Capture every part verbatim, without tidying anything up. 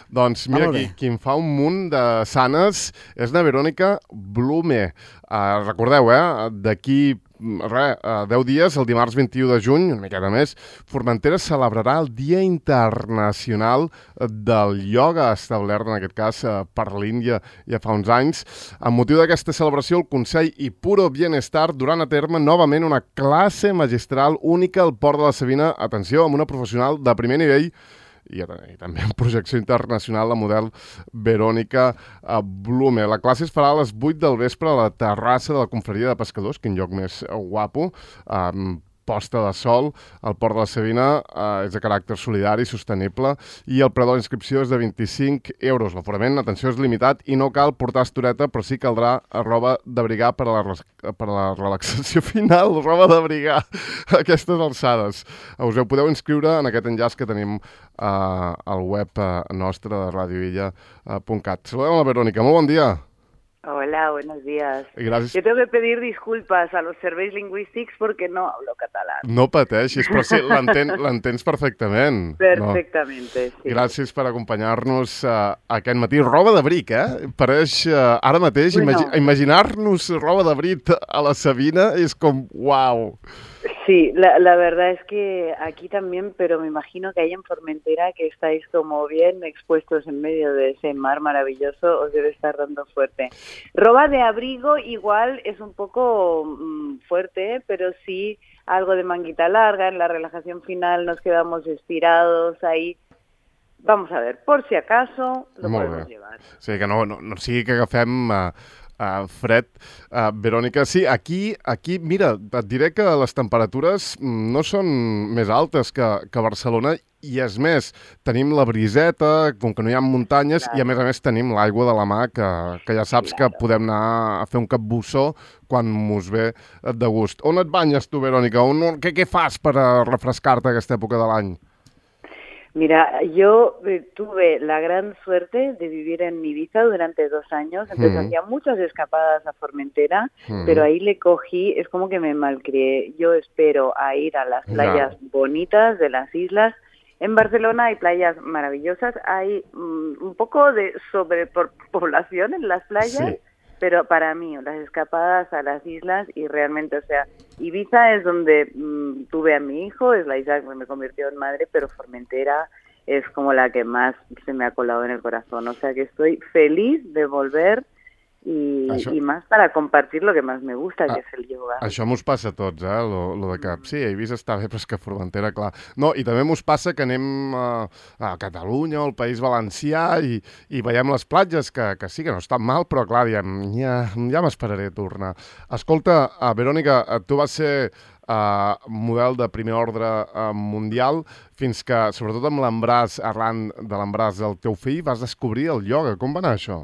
Doncs mira, qui, qui em fa un munt de sanes és la Verònica Blume. Uh, recordeu, eh? D'aquí res, uh, deu dies, el dimarts vint-i-u de juny, una miqueta més, Formentera celebrarà el Dia Internacional del Ioga, establert en aquest cas uh, per l'Índia ja fa uns anys. Amb motiu d'aquesta celebració, el Consell i Puro Bienestar duran a terme novament una classe magistral única al Port de la Savina, atenció, amb una professional de primer nivell i, i també en projecció internacional, la model Verònica Blume. La classe es farà a les vuit del vespre a la terrassa de la Confraria de Pescadors, quin lloc més guapo, amb posta de sol. El Port de la Savina eh, és de caràcter solidari i sostenible i el preu de la inscripció és de vint-i-cinc euros. L'aforament, atenció, és limitat i no cal portar estoreta, però sí caldrà roba d'abrigar per a la, per a la relaxació final, roba d'abrigar a aquestes alçades. Us heu podeu inscriure en aquest enllaç que tenim eh, al web eh, nostre de radioilla punt cat. Saludem a la Verònica. Molt bon dia. Hola, buenos días. Gracias. Yo tengo que pedir disculpas a los serveis lingüístics porque no hablo catalán. No pateixis, però sí, l'entens perfectament. Perfectamente, no? Sí. Gràcies per acompanyar-nos uh, aquest matí. Roba d'abric, eh? Pareix uh, ara mateix, bueno. imagi imaginar-nos roba d'abric a la Savina és com, uau. Sí, la, la verdad es que aquí también, pero me imagino que ahí en Formentera, que estáis como bien expuestos en medio de ese mar maravilloso, os debe estar dando fuerte. Roba de abrigo igual es un poco mmm, fuerte, pero sí algo de manguita larga, en la relajación final nos quedamos estirados ahí. Vamos a ver, por si acaso lo Molt podemos bé. llevar. Sí, que no, no, no sigui que agafem... Uh... Uh, fred. Uh, Verònica, sí, aquí, aquí, mira, et diré que les temperatures no són més altes que, que a Barcelona i és més, tenim la briseta, com que no hi ha muntanyes, claro. I a més a més tenim l'aigua de la mà, que, que ja saps claro. Que podem anar a fer un capbussó quan mos ve de gust. On et banyes tu, Verònica? On, què, què fas per refrescar-te aquesta època de l'any? Mira, yo tuve la gran suerte de vivir en Ibiza durante dos años, entonces mm. hacía muchas escapadas a Formentera, mm. pero ahí le cogí, es como que me malcrié. Yo espero a ir a las playas no. bonitas de las islas. En Barcelona hay playas maravillosas, hay um, un poco de sobrepoblación en las playas, sí. Pero para mí, las escapadas a las islas y realmente, o sea, Ibiza es donde mmm, tuve a mi hijo, es la isla que me convirtió en madre, pero Formentera es como la que más se me ha colado en el corazón. O sea que estoy feliz de volver i, això... i més per a compartir lo que més me gusta, que ah, és el yoga. Això mos passa a tots, eh, lo, lo de que sí, Eivissa està bé, però és que Formentera, clar. No, i també mos passa que anem a, a Catalunya o al País Valencià i, i veiem les platges, que, que sí, que no estan mal, però clar, diem, ja, ja m'esperaré a tornar. Escolta, uh, Verònica, tu vas ser Uh, model de primer ordre uh, mundial, fins que, sobretot amb l'embràs, arran de l'embràs del teu fill, vas descobrir el ioga. Com va anar això?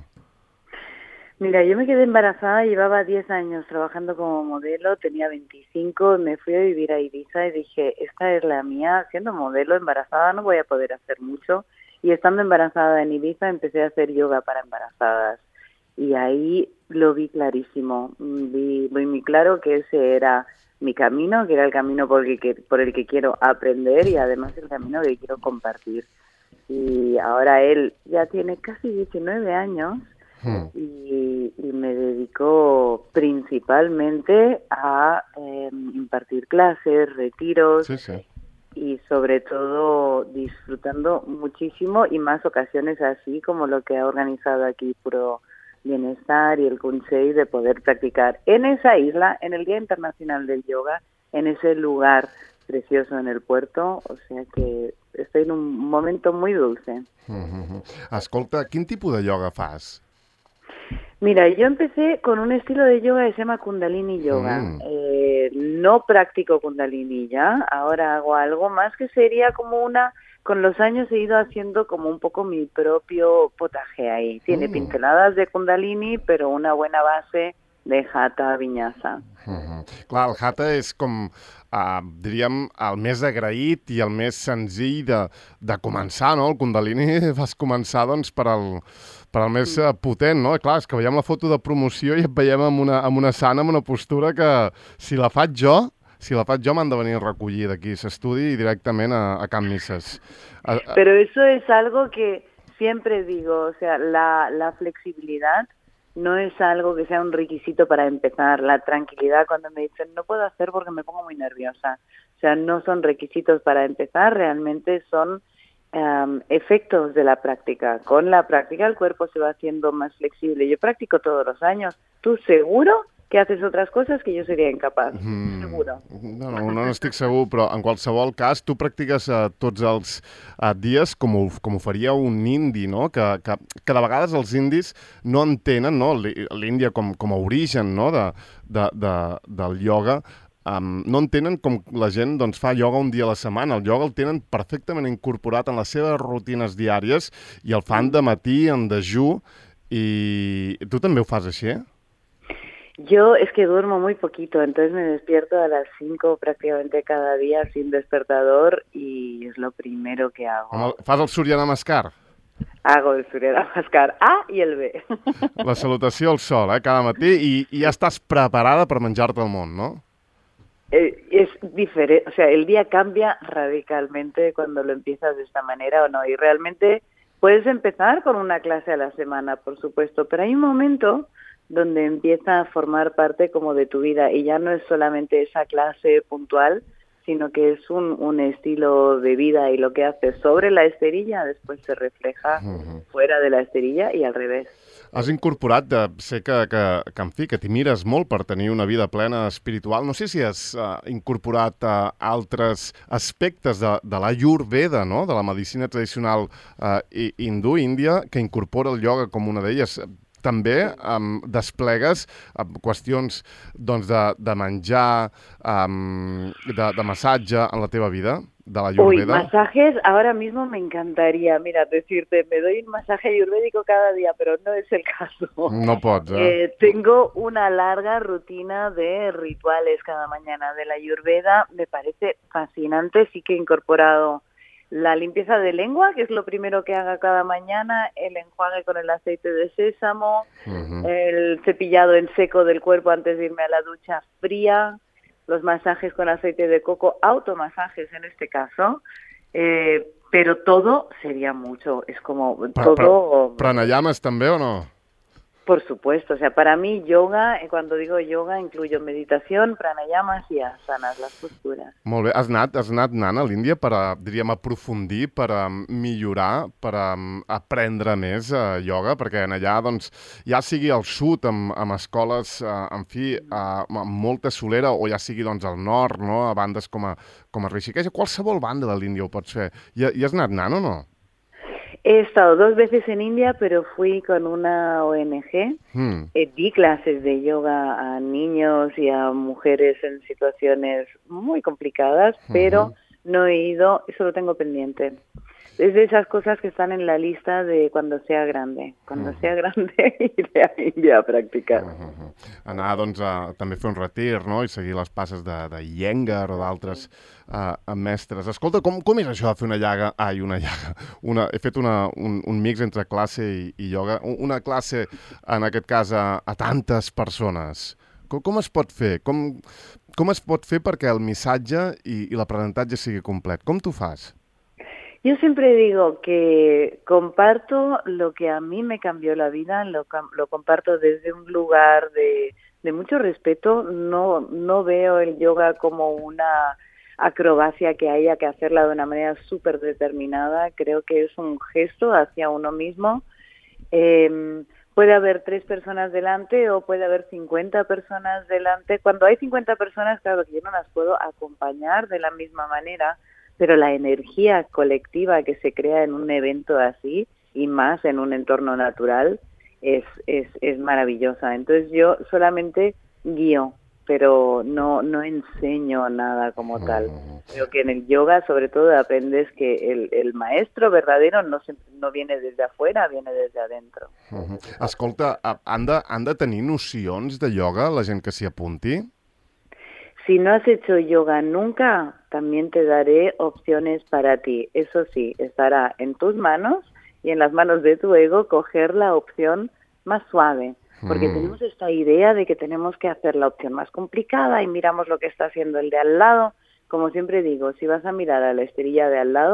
Mira, yo me quedé embarazada, llevaba diez años trabajando como modelo, tenía veinticinco, me fui a vivir a Ibiza y dije, esta es la mía, siendo modelo, embarazada, no voy a poder hacer mucho. Y estando embarazada en Ibiza empecé a hacer yoga para embarazadas. Y ahí lo vi clarísimo, vi, vi muy claro que ese era mi camino, que era el camino por el que, por el que quiero aprender y además el camino que quiero compartir. Y ahora él ya tiene casi diecinueve años hmm. y, y me dedico principalmente a eh, impartir clases, retiros sí, sí. Y sobre todo disfrutando muchísimo y más ocasiones así como lo que ha organizado aquí Puro Bienestar y el Consell de poder practicar en esa isla, en el Día Internacional del Yoga, en ese lugar precioso en el puerto, o sea que estoy en un momento muy dulce. Uh-huh. Escolta, quin tipus de yoga fas? Mira, yo empecé con un estilo de yoga que se llama Kundalini Yoga. Mm. Eh, no practico Kundalini ya, ahora hago algo más que sería como una... Con los años he ido haciendo como un poco mi propio potaje ahí. Tiene mm. pinceladas de Kundalini, pero una buena base de Hatha Vinyasa. Uh-huh. Clar, el Hatha és com, uh, diríem, el més agraït i el més senzill de, de començar, no? El Kundalini vas començar, doncs, per al, per al més uh, potent, no? Clar, és que veiem la foto de promoció i et veiem amb una, amb una sana, amb una postura que, si la faig jo, Si la faig jo, m'han de venir a recollir d'aquí s'estudi i directament a, a Can Misses. Pero eso es algo que siempre digo, o sea, la, la flexibilidad no es algo que sea un requisito para empezar. La tranquilidad, cuando me dicen no puedo hacer porque me pongo muy nerviosa. O sea, no son requisitos para empezar, realmente son um, efectos de la práctica. Con la práctica el cuerpo se va haciendo más flexible. Yo practico todos los años. ¿Tú seguro que haces otras cosas que yo seria incapaz? Mm, seguro. No, no, no n'estic segur, però en qualsevol cas tu practiques uh, tots els uh, dies com ho, com ho faria un indi, no? Que, que, que de vegades els indis no entenen, no? L'Índia com, com a origen, no? de, de, de, del ioga, um, no entenen com la gent doncs, fa ioga un dia a la setmana. El ioga el tenen perfectament incorporat en les seves rutines diàries i el fan de matí, en dejú, i tu també ho fas així, eh? Yo es que duermo muy poquito, entonces me despierto a las cinco prácticamente cada día sin despertador y es lo primero que hago. El, ¿Fas el Surya Namaskar? Hago el Surya Namaskar A i el B. La salutació al sol, eh, cada matí, i, i ja estàs preparada per menjar-te el món, no? Eh, es diferente, o sea, el día cambia radicalmente cuando lo empiezas de esta manera o no, y realmente puedes empezar con una clase a la semana, por supuesto, pero hay un momento donde empieza a formar parte como de tu vida y ya no es solamente esa clase puntual, sino que es un, un estilo de vida y lo que haces sobre la esterilla después se refleja uh-huh. fuera de la esterilla i al revés. Has incorporat, de, sé que, que, que, en fi, que t'hi mires molt per tenir una vida plena espiritual. No sé si has uh, incorporat uh, altres aspectes de, de l'Ayurveda, no? De la medicina tradicional uh, hindú, índia, que incorpora el ioga com una d'elles. També um, desplegues um, qüestions doncs, de, de menjar, um, de, de massatge en la teva vida, de la Ayurveda. Uy, masajes, ahora mismo me encantaría, mira, decirte, me doy un masaje ayurvédico cada día, pero no es el caso. No pots, eh? eh tengo una larga rutina de rituales cada mañana de la Ayurveda, me parece fascinante, sí que he incorporado la limpieza de lengua, que es lo primero que haga cada mañana, el enjuague con el aceite de sésamo, uh-huh. el cepillado en seco del cuerpo antes de irme a la ducha fría, los masajes con aceite de coco, automasajes en este caso, eh, pero todo sería mucho, es como pra, todo... Pra, ¿Pranayamas també o no? Por supuesto, o sea, para mí yoga, cuando digo yoga, incluyo meditación, pranayamas y asanas, las posturas. Molt bé, has anat, has anat anant a l'Índia per, a, diríem, aprofundir, per a millorar, per a aprendre més uh, ioga, perquè en allà, doncs, ja sigui al sud, amb, amb escoles, uh, en fi, uh, amb molta solera, o ja sigui, doncs, al nord, no?, a bandes com a, com a Rishikesh, a qualsevol banda de l'Índia ho pots fer. I, i has anat anant o no? He estado dos veces en India, pero fui con una O N G. Hmm. Eh, di clases de yoga a niños y a mujeres en situaciones muy complicadas, uh-huh. pero no he ido, eso lo tengo pendiente. Es de esas cosas que están en la lista de cuando sea grande. Cuando uh-huh. sea grande iré a India a practicar. Uh-huh. Anar, doncs, a també fer un retir, no?, i seguir les passes de, de Iyengar o d'altres uh, mestres. Escolta, com, com és això de fer una llaga? Ai, una llaga. Una, he fet una, un, un mix entre classe i, i ioga. Una classe, en aquest cas, a, a tantes persones. Com, com es pot fer? Com, com es pot fer perquè el missatge i, i l'aprenentatge sigui complet? Com t'ho fas? Yo siempre digo que comparto lo que a mí me cambió la vida, lo, lo comparto desde un lugar de, de mucho respeto. No, no veo el yoga como una acrobacia que haya que hacerla de una manera súper determinada. Creo que es un gesto hacia uno mismo. Eh, puede haber tres personas delante o puede haber cincuenta personas delante. Cuando hay cincuenta personas, claro que yo no las puedo acompañar de la misma manera, pero la energía colectiva que se crea en un evento así, y más en un entorno natural, es, es, es maravillosa. Entonces yo solamente guío, pero no, no enseño nada como tal. Creo que en el yoga sobre todo aprendes que el, el maestro verdadero no, se, no viene desde afuera, viene desde adentro. Uh-huh. Escolta, han de, han de tenir nocions de yoga la gent que s'hi apunti? Si no has hecho yoga nunca, también te daré opciones para ti. Eso sí, estará en tus manos y en las manos de tu ego coger la opción más suave. Porque mm. tenemos esta idea de que tenemos que hacer la opción más complicada y miramos lo que está haciendo el de al lado. Como siempre digo, si vas a mirar a la esterilla de al lado,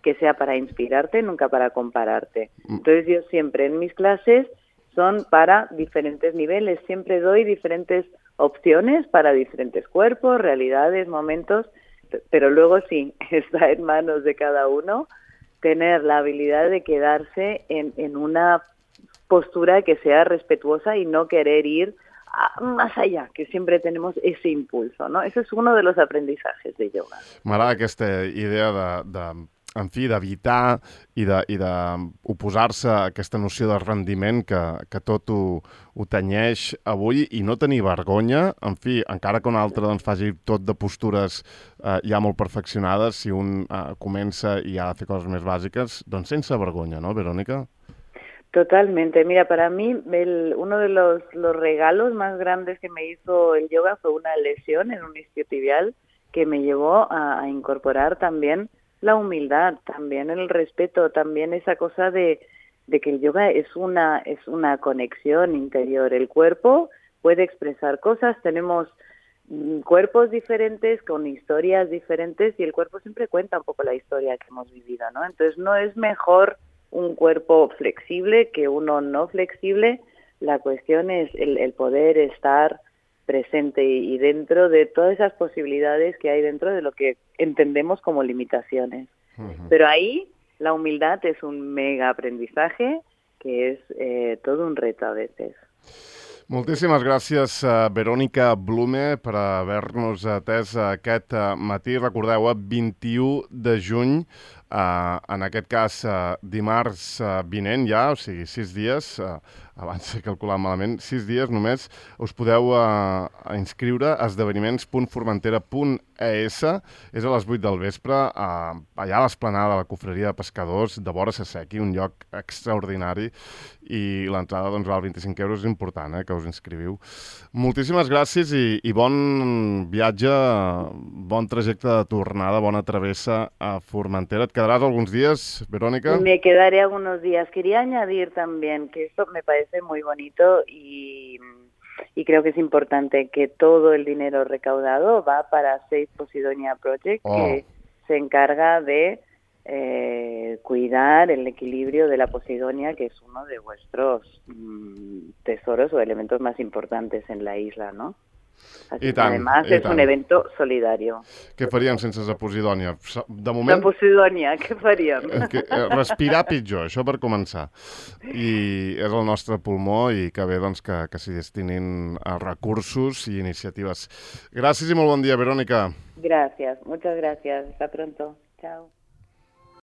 que sea para inspirarte, nunca para compararte. Entonces yo siempre en mis clases son para diferentes niveles, siempre doy diferentes opciones para diferentes cuerpos, realidades, momentos, pero luego sí, está en manos de cada uno tener la habilidad de quedarse en, en una postura que sea respetuosa y no querer ir a, más allá, que siempre tenemos ese impulso, ¿no? Ese es uno de los aprendizajes de yoga. M'agrada aquesta idea de, de en fi, d'evitar i de, i d'oposar-se a aquesta noció de rendiment que, que tot ho, ho tenyeix avui i no tenir vergonya, en fi, encara que un altre doncs, faci tot de postures eh, ja molt perfeccionades, si un eh, comença i ha de fer coses més bàsiques, doncs sense vergonya, no, Verónica? Totalmente. Mira, para mí el, uno de los, los regalos más grandes que me hizo el yoga fue una lesión en un isquiotibial que me llevó a, a incorporar también la humildad, también el respeto, también esa cosa de, de que el yoga es una, es una conexión interior. El cuerpo puede expresar cosas, tenemos mm, cuerpos diferentes con historias diferentes y el cuerpo siempre cuenta un poco la historia que hemos vivido, ¿no? Entonces no es mejor un cuerpo flexible que uno no flexible, la cuestión es el, el poder estar presente y, y dentro de todas esas posibilidades que hay dentro de lo que entendemos como limitaciones. Uh-huh. Pero ahí la humildad es un mega aprendizaje que es eh, todo un reto a veces. Moltíssimes gràcies, uh, Verónica Blume, per haver-nos atès aquest uh, matí. Recordeu, eh, vint-i-u de juny, uh, en aquest cas uh, dimarts uh, vinent ja, o sigui, sis dies, uh, abans he calculat malament, sis dies només, us podeu uh, inscriure a esdeveniments punt formentera punt e essa. És a les vuit del vespre, uh, allà a l'esplanada de la Cofreria de Pescadors de Vora Sassequi, un lloc extraordinari, i l'entrada doncs, val vint-i-cinc euros, és important eh, que us inscriviu. Moltíssimes gràcies i, i bon viatge, bon trajecte de tornada, bona travessa a Formentera. Et quedaràs alguns dies, Verónica? Me quedaré algunos días. Quería añadir también que esto me parece muy bonito y, y creo que es importante que todo el dinero recaudado va para Save Posidonia Project, oh. que se encarga de eh, cuidar el equilibrio de la Posidonia, que es uno de vuestros mmm, tesoros o elementos más importantes en la isla, ¿no? Así que además es un evento solidario. Què faríem sense la Posidònia? De moment... La Posidònia, què faríem? Que, respirar pitjor, això per començar. I és el nostre pulmó i que bé doncs, que, que s'hi destinin recursos i iniciatives. Gràcies i molt bon dia, Verónica. Gracias, muchas gracias. Hasta pronto. Chao.